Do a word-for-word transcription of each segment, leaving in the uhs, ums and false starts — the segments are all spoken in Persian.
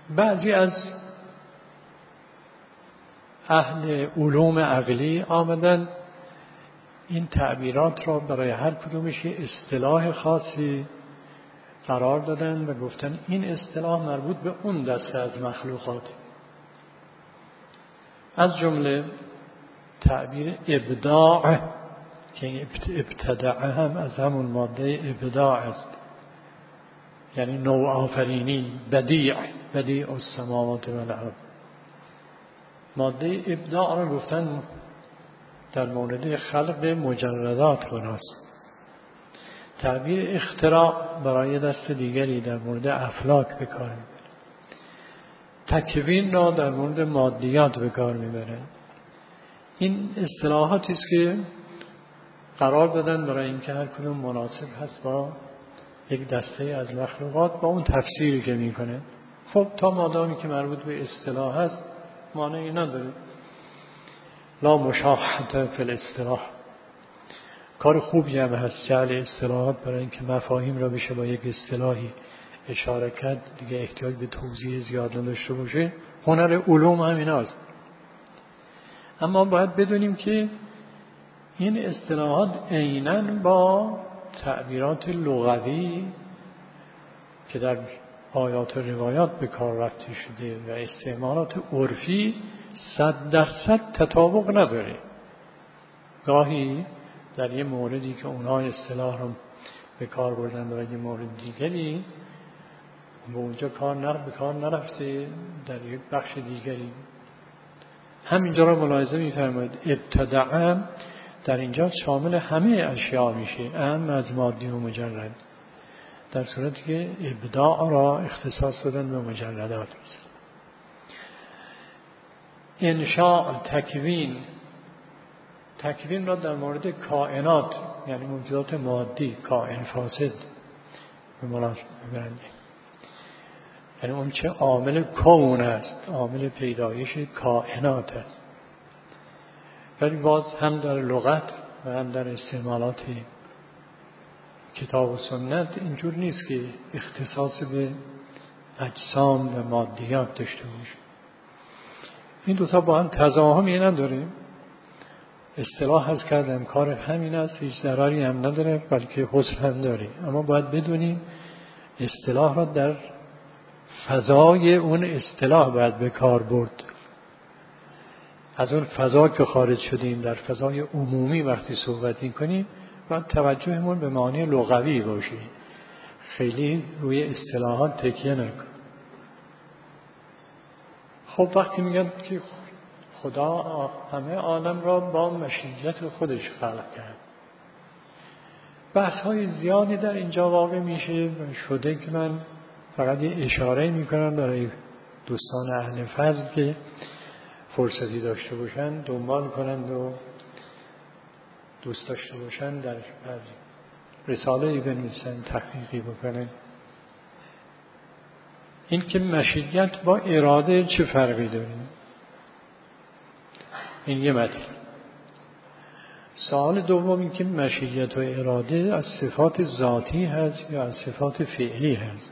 بعضی از اهل علوم عقلی آمدن این تعبیرات را برای هر کدومش اصطلاح خاصی قرار دادن و گفتن این اصطلاح مربوط به اون دسته از مخلوقات. از جمله تعبیر ابداع که ابتدع هم از همون ماده ابداع است، یعنی نوع آفرینی، بدیع، بدیع السماوات و الارض. ماده ابداع را گفتن در مورد خلق مجردات هست. تعبیر اختراع برای دست دیگری در مورد افلاک به کار میبره. تکوین را در مورد مادیات به کار میبره. این اصطلاحاتی است که قرار دادن برای اینکه هر کدوم مناسب هست با یک دسته از مخلوقات با اون تفسیری که میکنه. خب تا مادامی که مربوط به اصطلاح هست مانعی نداره. لا مشاحة فی الاصطلاح. کار خوبی هم هست جعل اصطلاحات برای اینکه مفاهیم را بشه با یک اصطلاحی اشاره کرد، دیگه احتیاج به توضیح زیاد نداشته باشه. هنر علوم هم این هست. اما باید بدونیم که این اصطلاحات عیناً با تعبیرات لغوی که در آیات و روایات به کار رفته شده و استعمالات عرفی صد درصد تطابق نداره. گاهی در یه موردی که اونها اصطلاح رو به کار بردن برای یه مورد دیگری به اونجا کار نر به کار نرفته در یک بخش دیگری. همینجا را ملاحظه می‌فرمایید ابتداء در اینجا شامل همه اشیاء میشه، اهم از مادی و مجرد، در صورتی که ابداع را اختصاص دادن به مجردات است. انشاء، تکوین، تکوین را در مورد کائنات یعنی موجودات مادی، کائن فاسد به مناسبت ببرند. یعنی اون چه عامل کون است، عامل پیدایش کائنات است. ولی باز هم در لغت و هم در استعمالات کتاب و سنت اینجور نیست که اختصاص به اجسام و مادیات داشته باشه. این دوتا با هم تضاهمی نداره. اصطلاح هست کردم کار همین است، هیچ ضرری هم نداره بلکه حسن هم داره. اما باید بدونیم اصطلاح را در فضای اون اصطلاح باید به کار برد. از اون فضا که خارج شدیم در فضای عمومی وقتی صحبت می‌کنیم باید توجهمون به معنی لغوی باشه، خیلی روی اصطلاحات تکیه نکن. خب وقتی میگن که خدا همه عالم را با مشیت خودش خلق کرد، بحث‌های زیادی در اینجا واقع میشه شده که من فقط یه اشاره میکنم برای دوستان اهل فضل که فرصتی داشته باشن دنبال کنند و دوست داشته باشن در بعضی رساله‌ای بنویسن، تحقیقی بکنن. این که مشیت با اراده چه فرقی داره؟ این یه مطلب. سوال دوم این که مشیت و اراده از صفات ذاتی هست یا از صفات فعلی هست؟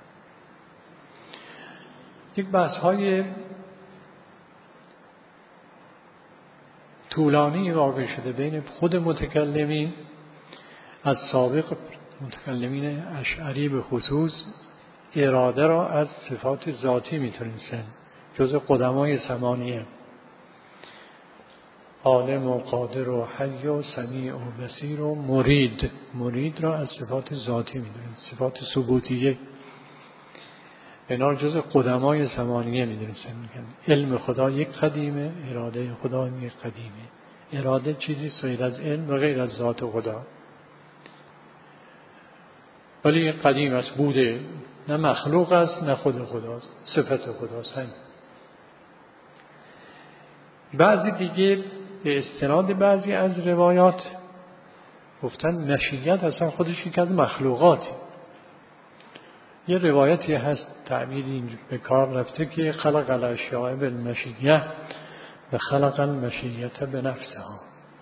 یک بحث‌های طولانی واقع شده بین خود متکلمین از سابق متکلمین اشعری به خصوص اراده را از صفات ذاتی میتونستن، جزء قدمای ثمانیه، عالم و قادر و حی و سمیع و بصیر و مرید، مرید را از صفات ذاتی میدونن، صفات ثبوتیه، اینا رو جزء قدمای ثمانیه میدونستن. علم خدا یک قدیمه، اراده خدا یک قدیمه. اراده چیزی غیر از علم و غیر از ذات خدا، ولی یک قدیم است، بوده، نه مخلوق است نه خود خداست، صفت خداست. هم بعضی دیگه به استناد بعضی از روایات گفتن مشیت اصلا خودش یک از مخلوقاتی. یه روایتی هست تعبیری اینجور به کار رفته که خلق الاشیاء بالمشیه و خلق المشیت بنفسها.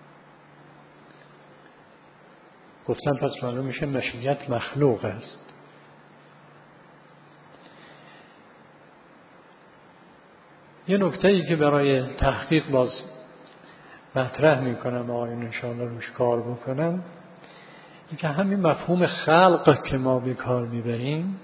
گفتن پس معلوم میشه مشیت مخلوق است. یه نکته‌ای که برای تحقیق باز مطرح میکنم آقایون انشاءالله روش کار بکنم، این که همین مفهوم خلق که ما به کار میبریم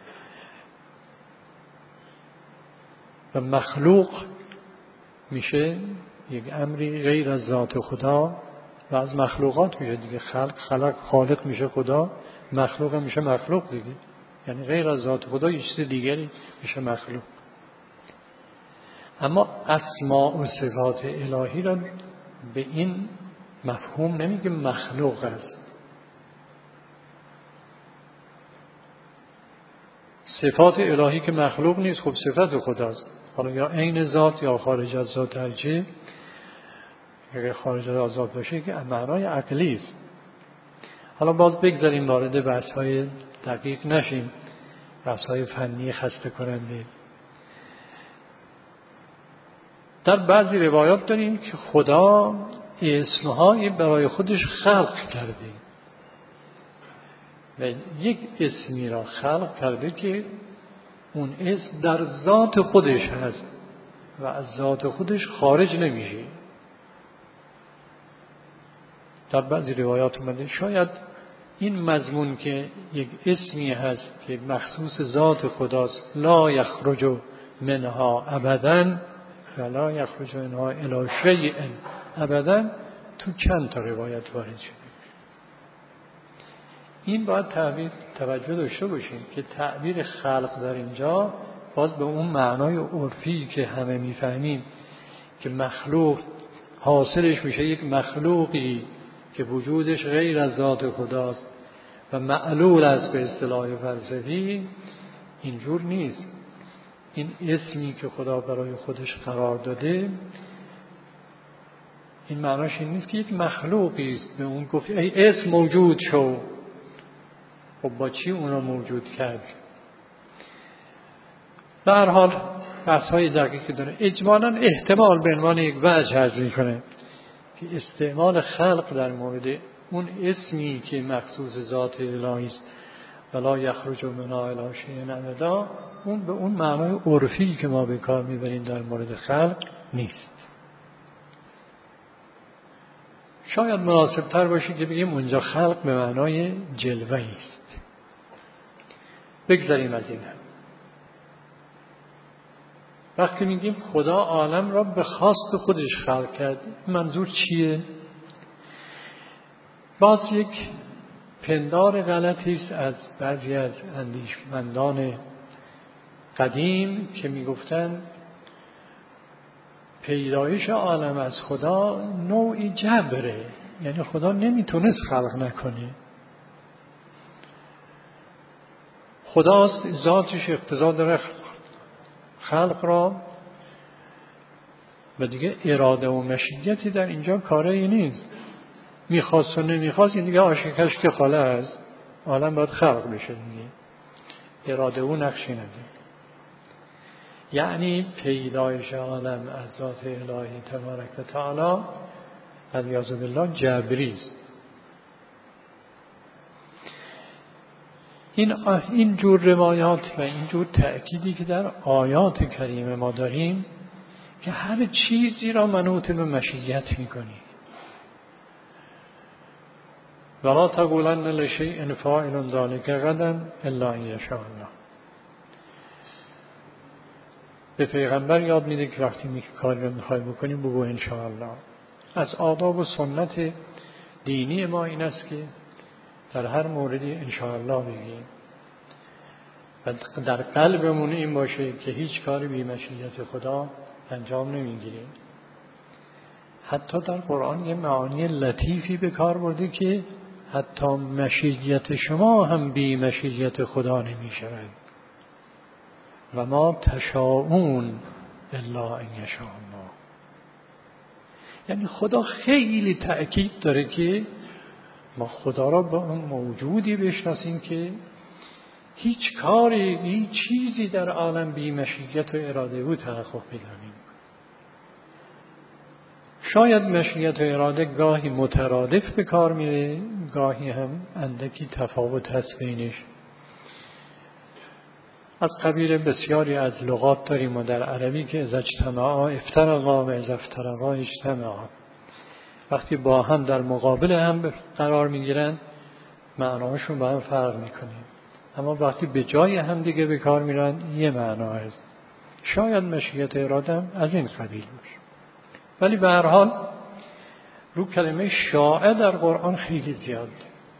و مخلوق میشه یک امری غیر از ذات خدا و از مخلوقات میشه دیگه. خلق خلق خالق میشه خدا، مخلوق میشه مخلوق دیگه، یعنی غیر از ذات خدا یه چیز دیگری میشه مخلوق. اما اسماء و صفات الهی را به این مفهوم نمیگه مخلوق است. صفات الهی که مخلوق نیست، خب صفت خداست، حالا یا عین ذات یا خارج از ذات، هرچی اگه خارج از ذات باشه که معنای عقلی است. حالا باز بگذاریم وارد بحث‌های دقیق نشیم، بحث‌های فنی خسته کننده. در بعضی روایات داریم که خدا اسم‌هایی برای خودش خلق کرده و یک اسمی را خلق کرده که اون اسم در ذات خودش هست و از ذات خودش خارج نمیشه. در بعضی روایات اومده شاید این مضمون که یک اسمی هست که مخصوص ذات خداست، لا یخرج منها ابدا و لا یخرج منها الی شیء ابدا، تو چند تا روایت وارد شده. این باید تعبیر توجه داشته باشیم که تعبیر خلق در اینجا باز به اون معنای عرفی که همه میفهمیم که مخلوق حاصلش میشه یک مخلوقی که وجودش غیر از ذات خداست و معلول است به اصطلاح فلسفی، اینجور نیست. این اسمی که خدا برای خودش قرار داده، این معناش این نیست که یک مخلوقی است به اون گفت ای اسم موجود شو. خب با چی اون رو موجود کرد؟ به هر حال بحث های دقیقی داره. اجمالاً احتمال به عنوان یک وجه عرض می‌کنه که استعمال خلق در مورد اون اسمی که مخصوص ذات الهی است ولا یخرج منها الی شیء ابدا، اون به اون معنای عرفی که ما به کار میبریم در مورد خلق نیست. شاید مناسب تر باشه که بگیم اونجا خلق به معنای جلوه است. بگذاریم از این. وقتی میگیم خدا عالم را به خواست خودش خلق کرد، منظور چیه؟ باز یک پندار غلطی است از بعضی از اندیشمندان قدیم که میگفتند پیدایش عالم از خدا نوعی جبره، یعنی خدا نمیتونست خلق نکنه. خداست ذاتش اقتضا داره خلق را و دیگه اراده و مشیتی در اینجا کاری نیست. میخواست و نمیخواست این دیگه آشکش که خاله است، عالم باید خلق بشه دیگه، اراده او نقشی نداره. یعنی پیدایش عالم از ذات الهی تبارک و تعالی علیاذ بالله جبری است. این این جور روایات و این جور تأکیدی که در آیات کریمه ما داریم که هر چیزی را منوط به مشیت میکنی. ولا تقولن لشیء فاعل ذلک غدا الا ان یشاء الله. به پیغمبر یاد میده که وقتی می کاری رو میخوای بکنیم بگو ان شاء الله. از آداب و سنت دینی ما این است که در هر موردی ان شاء الله بگیم و در قلبمون این باشه که هیچ کاری بی مشیت خدا انجام نمیگیریم. حتی در قرآن یه معانی لطیفی به کار برده که حتی مشیت شما هم بی مشیت خدا نمی شود. و ما تشاءون الا ان یشاء الله. یعنی خدا خیلی تأکید داره که ما خدا را با اون موجودی بشناسیم که هیچ کاری، هیچ چیزی در عالم بی مشیت و اراده او تحقق پیدا نمی‌کنه. شاید مشیت و اراده گاهی مترادف به کار میره، گاهی هم اندکی تفاوت هست بینش. از قبیل بسیاری از لغات داریم و در عربی که اذا اجتمعا افترقا و اذا افترقا اجتمعا، وقتی با هم در مقابل هم قرار میگیرن معناشون با هم فرق میکنه، اما وقتی به جای هم دیگه به کار میرن یه معنا هست. شاید مشیت اراده هم از این قبیل باشه، ولی به هر حال رو کلمه شاء در قرآن خیلی زیاد.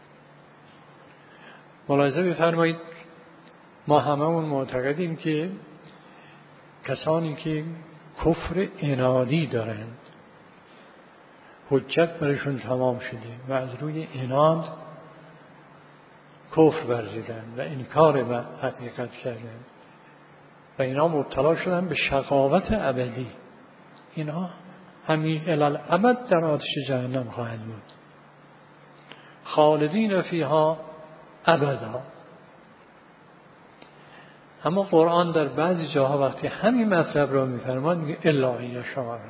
ملاحظه بفرمایید ما هممون معتقدیم که کسانی که کفر عنادی دارند، حجت برشون تمام شده و از روی عناد کفر ورزیدن و انکار به حقیقت کردن و اینا مبتلا شدن به شقاوت ابدی، اینا همین الالعبد در آتش جهنم خواهند بود، خالدین فیها ابدا. اما قرآن در بعضی جاها وقتی همین مطلب را میفرماد میگه الا ان یشاء،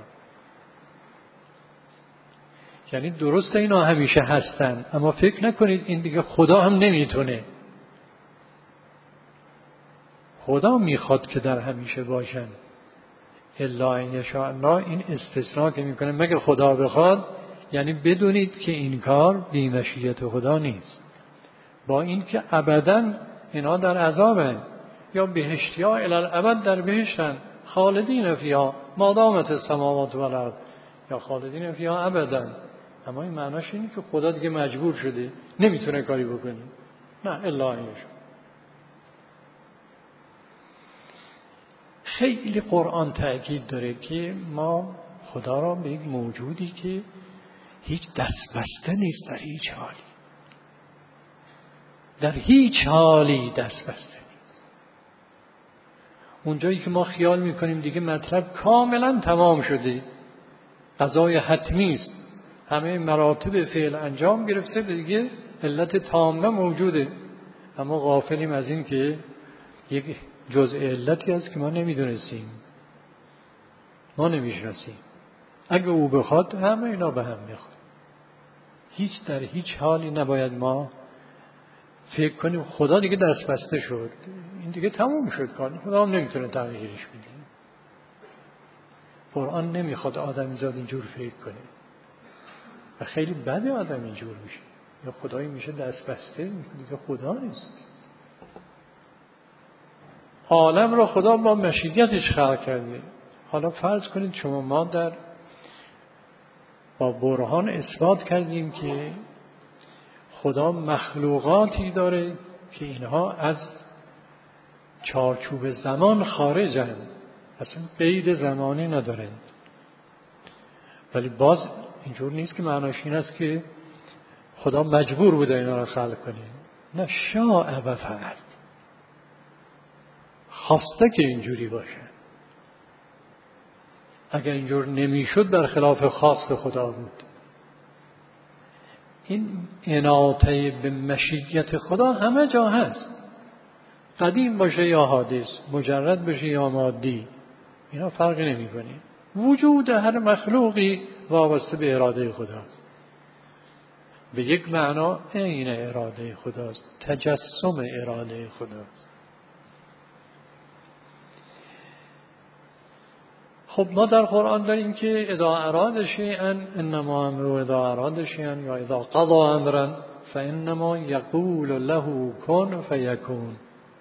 یعنی درسته اینا همیشه هستن، اما فکر نکنید این دیگه خدا هم نمیتونه، خدا میخواد که در همیشه باشن. الا ان یشاء الله این استثناء که میکنه مگه خدا بخواد، یعنی بدونید که این کار بی مشیت خدا نیست، با این که ابدا اینا در عذابن یا بهشتی ها الالعبد در بهشتن، خالدین فیها ما دامت السماوات و الارض یا خالدین فیها ابدا. اما این معناش اینه که خدا دیگه مجبور شده نمیتونه کاری بکنه، نه الا ان یشاء. خیلی قرآن تأکید داره که ما خدا را به یک موجودی که هیچ دست بسته نیست در هیچ حالی، در هیچ حالی دست بسته نیست. اونجایی که ما خیال میکنیم دیگه مطلب کاملا تمام شده، قضای حتمی است، همه مراتب فعل انجام گرفته، دیگه علت تامه موجوده، اما غافلیم از این که یک جزء علتی هست که ما نمیدونستیم، ما نمیشناسیم. اگه او بخواد همه اینا به هم میخواد. هیچ در هیچ حالی نباید ما فکر کنیم خدا دیگه دست بسته شد، این دیگه تموم شد کار، خدا هم نمیتونه تغییرش بده. قرآن نمیخواد آدم زاد اینجور فکر کنه و خیلی بده آدم اینجور میشه، یا خدایی میشه دست بسته، دیگه خدا نیست. عالم رو خدا با مشیتش خلق کرده. حالا فرض کنید شما ما در با برهان اثبات کردیم که خدا مخلوقاتی داره که اینها از چارچوب زمان خارجند، اصلا قید زمانی ندارند، ولی باز اینجور نیست که معناش این است که خدا مجبور بوده اینا رو خلق کنه، نه، شاء و فعل، خواسته که اینجوری باشه. اگر اینجور نمیشد در خلاف خواست خدا بود. این اناطه به مشیت خدا همه جا هست، قدیم باشه یا حادث، مجرد باشه یا مادی، اینا فرقی نمی کنه. وجود هر مخلوقی وابسته به اراده خداست، به یک معنا عین اراده خداست، تجسم اراده خداست. خب ما در قرآن داریم که اذا اراد شیئا انما امره اذا اراد شیئا یا اذا قضا امرا فانما یقول له کن فیکون.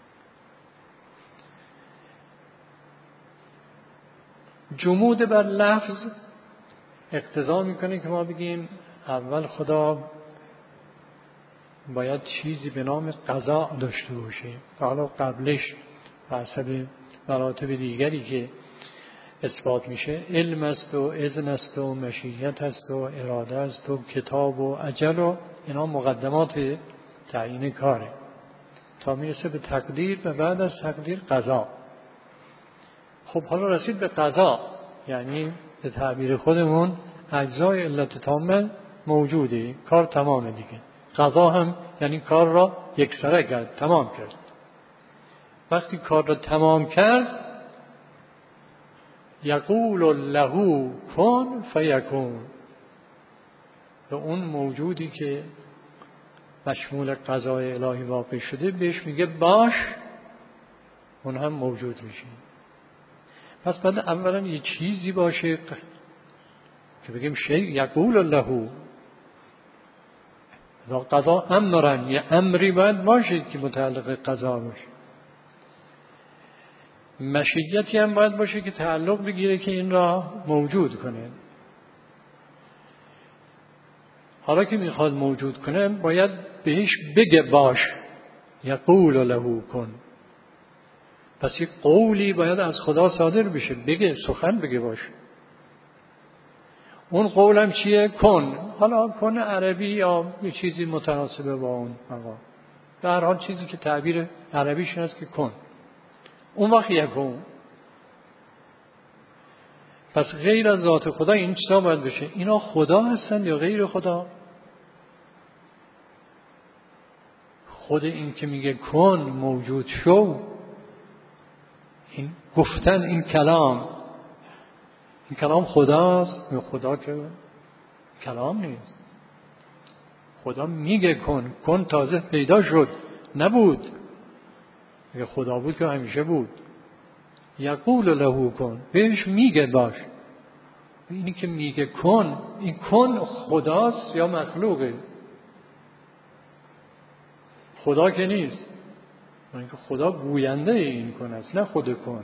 جمود بر لفظ اقتضا میکنه که ما بگیم اول خدا باید چیزی به نام قضا داشته باشه، حالا قبلش به حسب مراتب دیگری که اثبات میشه علم است و اذن است و مشیت است و اراده است و کتاب و اجل و اینا مقدمات تعیین کاره تا میرسه به تقدیر و بعد از تقدیر قضا. خب حالا رسید به قضا، یعنی به تعبیر خودمون اجزای علت تامه موجوده، کار تمامه دیگه. قضا هم یعنی کار را یکسره کرد، تمام کرد. وقتی کار را تمام کرد یقول له کن فیکون، به اون موجودی که مشمول قضای الهی واقع شده بهش میگه باش، اون هم موجود میشه. پس بعد اولا یه چیزی باشه که بگیم شیء یقول له، قضا امرن، یه امری باید باشه که متعلق قضا باشه. مشیتی هم باید باشه که تعلق بگیره که این را موجود کنه. حالا که میخواد موجود کنه باید بهش بگه باش، یقول له کن. پس یک قولی باید از خدا صادر بشه، بگه، سخن بگه باش. اون قولم چیه؟ کن. حالا کن عربی یا یه چیزی متناسبه با اون مقام، در حال چیزی که تعبیر عربیش هست که کن. اون وقت یکون. پس غیر از ذات خدا این چیزا باید بشه. اینا خدا هستن یا غیر خدا؟ خود این که میگه کن، موجود شو، این گفتن، این کلام، این کلام خداست یا خدا که کلام نیست؟ خدا میگه کن، کن تازه پیدا شد، نبود. اگه خدا بود که همیشه بود. یقول له کن، بهش میگه باش. اینی که میگه کن، این کن خداست یا مخلوقه؟ خدا که نیست. اینکه خدا گوینده این کن است، نه خود کن.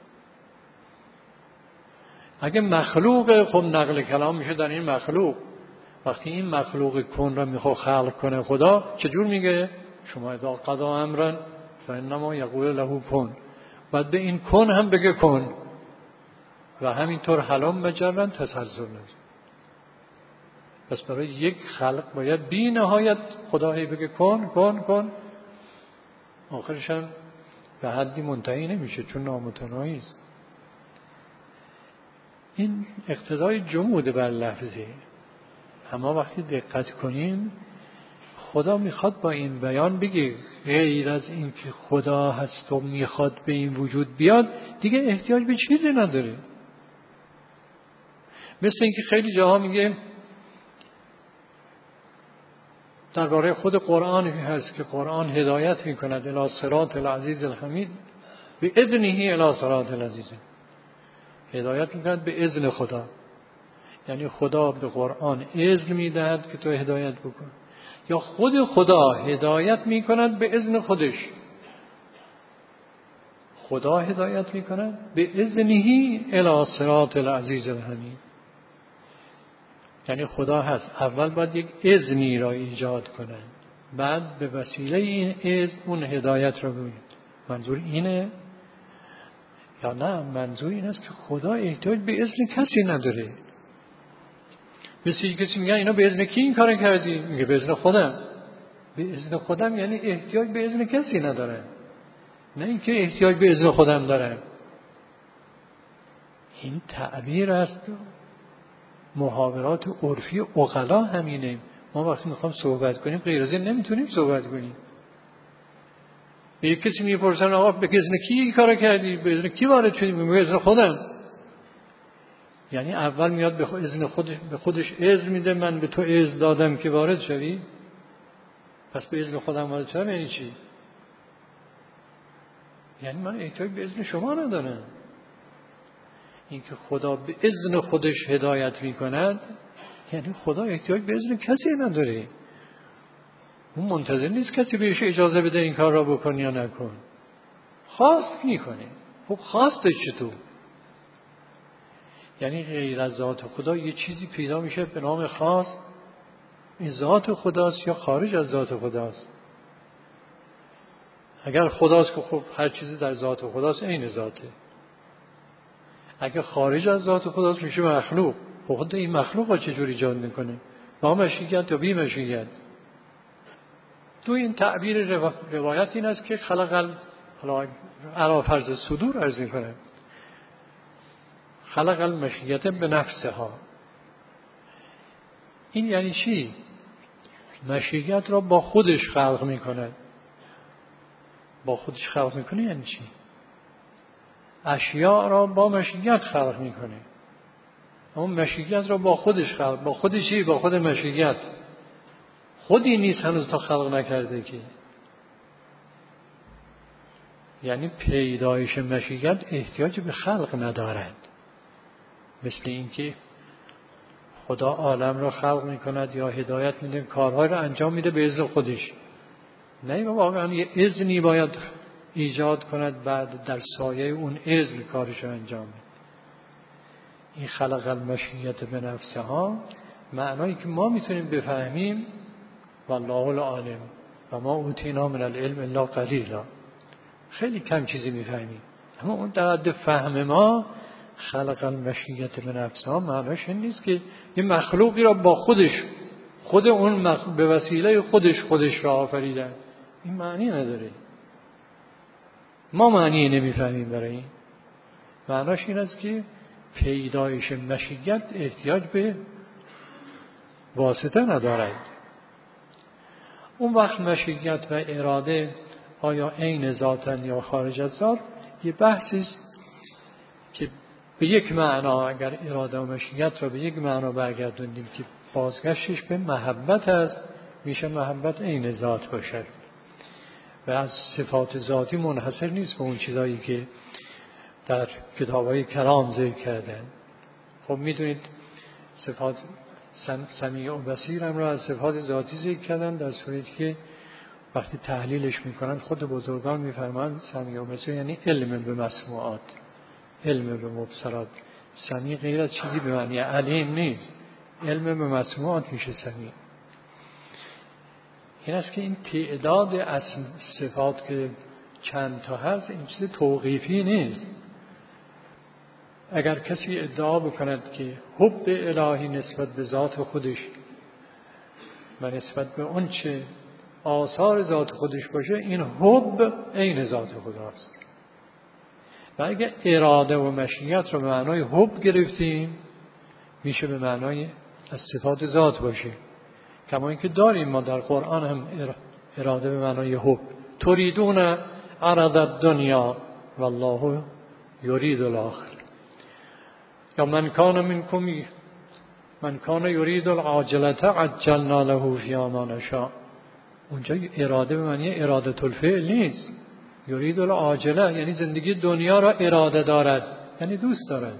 اگه مخلوق، خب نقل کلام میشه در این مخلوق. وقتی این مخلوق کن را میخواد خلق کنه خدا، چجور میگه؟ شما اذا قضا امرا فانما یقول له کن. بعد به این کن هم بگه کن و همینطور حلم مجرن تسلسل نیست. پس برای یک خلق باید بی نهایت خدا هی بگه کن کن کن، آخرش هم به حدی منتهی نمیشه چون نامتناهی است. این اقتضای جمود بر لفظی. اما وقتی دقت کنین خدا میخواد با این بیان بگه غیر از این که خدا هست و میخواد به این وجود بیاد دیگه احتیاج به چیزی نداره. مثل اینکه خیلی جاها میگه درباره خود قرآن هست که قرآن هدایت میکند الی صراط العزیز الحمید به اذنه الی صراط العزیز، هدایت میکند به اذن خدا. یعنی خدا به قرآن اذن میدهد که تو هدایت بکن، یا خود خدا هدایت میکند به اذن خودش. خدا هدایت میکند به اذنه الی صراط العزیز الحمید. یعنی خدا هست، اول باید یک اذنی را ایجاد کنند، بعد به وسیله این اذن اون هدایت را ببینید. منظور اینه یا نه؟ منظور این است که خدا احتیاج به اذن کسی نداره. مثل کسی میگه اینا به اذن کی این کار کردی؟ میگه به اذن خودم. به اذن خودم یعنی احتیاج به اذن کسی نداره، نه اینکه احتیاج به اذن خودم داره. این تعبیر است. محاورات عرفی عقلا همینه. ما وقتی میخوام صحبت کنیم غیر از این نمیتونیم صحبت کنیم. به یک کسی میپرسن آقا به اذن کی این کارو کردی؟ به اذن کی وارد شدی؟ به اذن خودم. یعنی اول میاد به اذن خودش، به خودش اذن میده من به تو اذن دادم که وارد شوی، پس به اذن خودم وارد شدم. یعنی چی؟ یعنی من احتیاج به اذن شما ندارم. این که خدا به اذن خودش هدایت میکند یعنی خدا احتیاج به اذن کسی نداره. اون منتظر نیست کسی بهش اجازه بده این کار را بکن یا نکن. خواست میکنه. خب خواستش چطور؟ یعنی غیر از ذات خدا یه چیزی پیدا میشه به نام خواست. این ذات خداست یا خارج از ذات خداست؟ اگر خداست که خب هر چیزی در ذات خداست عین ذاته. اگر خارج از ذات خداست میشه مخلوق. خود این مخلوق ها چجور ایجاد میکنه؟ با مشیت یا بی مشیت؟ تو این تعبیر روایت این است که خلق علی فرض صدور عرض میکنه خلق المشیت به نفسها. این یعنی چی؟ مشیت را با خودش خلق میکنه. با خودش خلق میکنه یعنی چی؟ اشیاء را با مشیت خلق میکنه. اما مشیت را با خودش خلق. با خودشی؟ با خود مشیت. خودی نیست هنوز تا خلق نکرده که. یعنی پیدایش مشیت احتیاج به خلق ندارد. مثل اینکه خدا عالم را خلق میکند یا هدایت میده، کارهای را انجام میده به اذن خودش. نه، واقعا یه اذنی باید ایجاد کند، بعد در سایه اون اذن کارش را انجام میده. این خلق المشیت به نفسها معنایی که ما میتونیم بفهمیم والله العالم و ما اوتینا من العلم الا قلیلا، خیلی کم چیزی میفهمیم، اما اون در حد فهم ما خلق المشیت به نفسها معناش این نیست که یه مخلوقی را با خودش خود اون مخ... به وسیله خودش خودش را آفریدن. این معنی نداره، ما معنی نمیفهمیم. برای این معناش این است که پیدایش مشیت احتیاج به واسطه ندارد. اون وقت مشیت و اراده آیا عین ذاتن یا خارج از ذات یه بحثی است که به یک معنا، اگر اراده و مشیت را به یک معنا برگردوندیم که بازگشتش به محبت است، میشه محبت عین ذات باشد و از صفات ذاتی منحصر نیست به اون چیزایی که در کتاب‌های کلام ذکر کردن. خب میدونید صفات سمیع و بصیر هم را از صفات ذاتی ذکر کردن، در صورتی که وقتی تحلیلش میکنن خود بزرگان میفرمایند سمیع و بصیر یعنی علم به مسموعات، علم به مبصرات. سمیع غیر از چیزی به معنی علیم نیست، علم به مسموعات میشه سمیع. این است که این تعداد اسم صفات که چند تا هست این چیز توقیفی نیست. اگر کسی ادعا بکند که حب الهی نسبت به ذات خودش و نسبت به اون چه آثار ذات خودش باشه، این حب عین ذات خداست. و اگر اراده و مشیت رو به معنای حب گرفتیم، میشه به معنای از صفات ذات باشه. کما اینکه داریم ما در قرآن هم اراده به معنای حب، تریدون عرض الدنیا والله یرید الاخر، یا من کان منکم من کان یرید العاجلة عجلنا له فیها ما نشاء. اونجا اراده به معنی اراده الفعل نیست، یرید العاجله یعنی زندگی دنیا را اراده دارد، یعنی دوست دارد.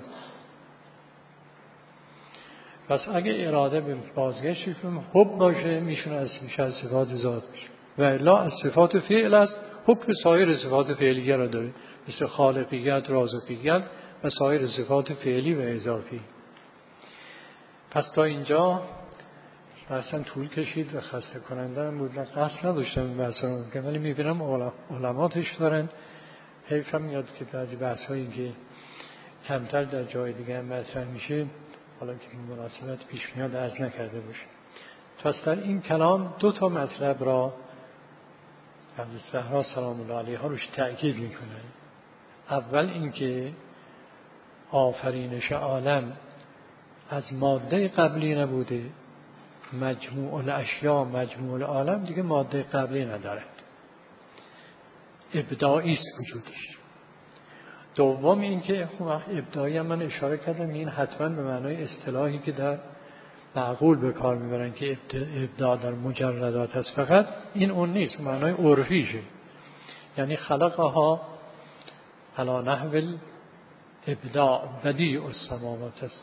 پس اگه اراده به بازگشت حب باشه میشونه از میشه از صفات ذات میشه، و الا از صفات فعل است. حب سایر صفات فعلیه را داره، مثل خالقیت، رازقیت و سایر صفات فعلی و اضافی. پس تا اینجا بحثم طول کشید و خسته کننده هم بود. قصد نداشتم این بحث رو بگم، ولی میبینم علماتش دارن. حیفم میاد که بعضی بحث هایی که کمتر در جای دیگه هم مطرح میشه، حالا که این مناسبت پیش میاد از نکرده باشه. پس در این کلام دو تا مطلب را از زهرا سلام الله علیها روش تأکید میکنه. اول اینکه آفرینش عالم از ماده قبلی نبوده، مجموع الاشیاء مجموع العالم دیگه ماده قبلی ندارد، ابداعی است وجودش. دوم این که ابداعی هم من اشاره کردم، این حتما به معنای اصطلاحی که در معقول به کار میبرن که ابداع در مجردات هست، فقط این اون نیست، معنای عرفیشه. یعنی خلقها علی نحو الابداع بدیع السماوات است.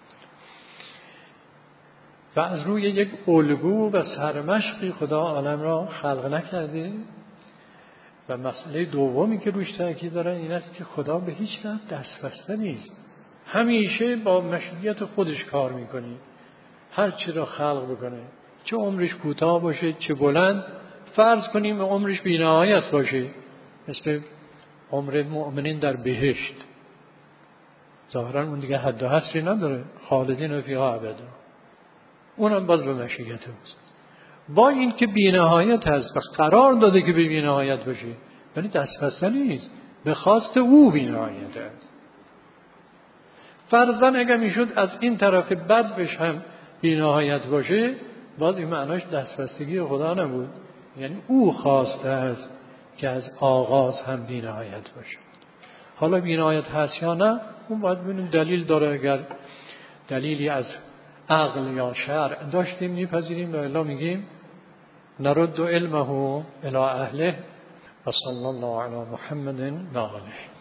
و از روی یک الگو و سرمشقی خدا عالم را خلق نکرده. و مسئله دومی که روش تاکید دارن این است که خدا به هیچ وجه دستبسته نیست، همیشه با مشیت خودش کار میکنه، هر چی را خلق بکنه، چه عمرش کوتاه باشه چه بلند. فرض کنیم عمرش بی‌نهایت باشه، مثل عمر مؤمنین در بهشت، ظاهرا اون دیگه حد و حصری نداره، خالدین فیها ابدا، اونم باز به مشیت اوست. با این که بی‌نهایت هست و قرار داده که به بی‌نهایت باشه، ولی دستبسته نیست، به خواست او بی‌نهایت است. فرضاً اگر میشد از این طرف بد بش هم بی‌نهایت باشه، باز این معناش دستبستگی خدا نبود، یعنی او خواسته است که از آغاز هم بی‌نهایت باشه. حالا بی‌نهایت هست یا نه، اون باید ببینیم دلیل داره. اگر دلیلی از عقل یا شرع داشتیم میپذیریم، و الا میگیم نرد علمه الی اهله و صلی الله علی محمد و آله.